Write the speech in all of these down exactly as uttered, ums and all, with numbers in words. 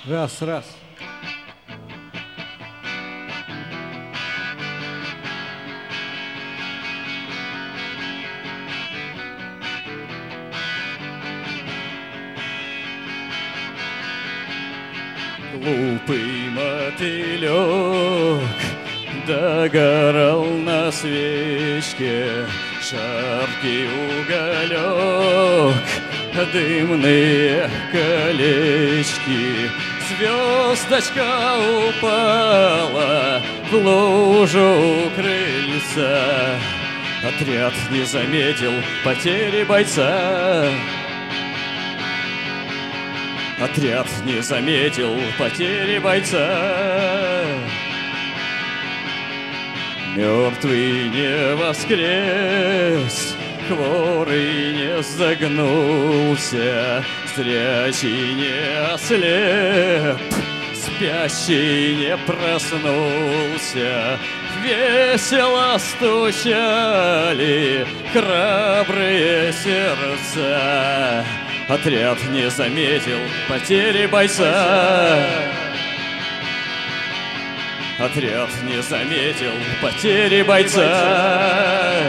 Раз, раз. Глупый мотылек догорал на свечке, жаркий уголек, дымные колечки. Звездочка упала в лужу у крыльца. Отряд не заметил потери бойца. Отряд не заметил потери бойца. Мертвый не воскрес, хворый не загнулся, зрячий не ослеп, спящий не проснулся. Весело стучали храбрые сердца. Отряд не заметил потери бойца. Отряд не заметил потери бойца.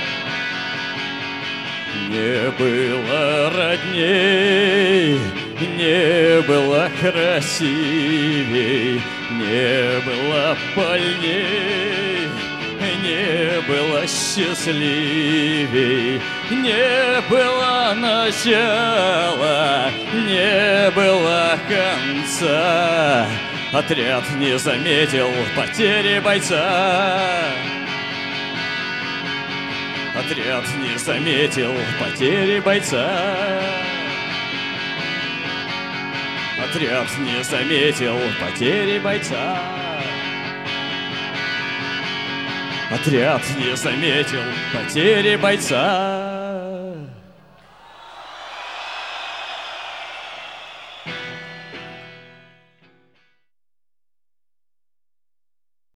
Не было родней, не было красивей, не было больней, не было счастливей, не было начала, не было конца. Отряд не заметил потери бойца. Отряд не заметил потери бойца. Отряд не заметил потери бойца. Отряд не заметил потери бойца.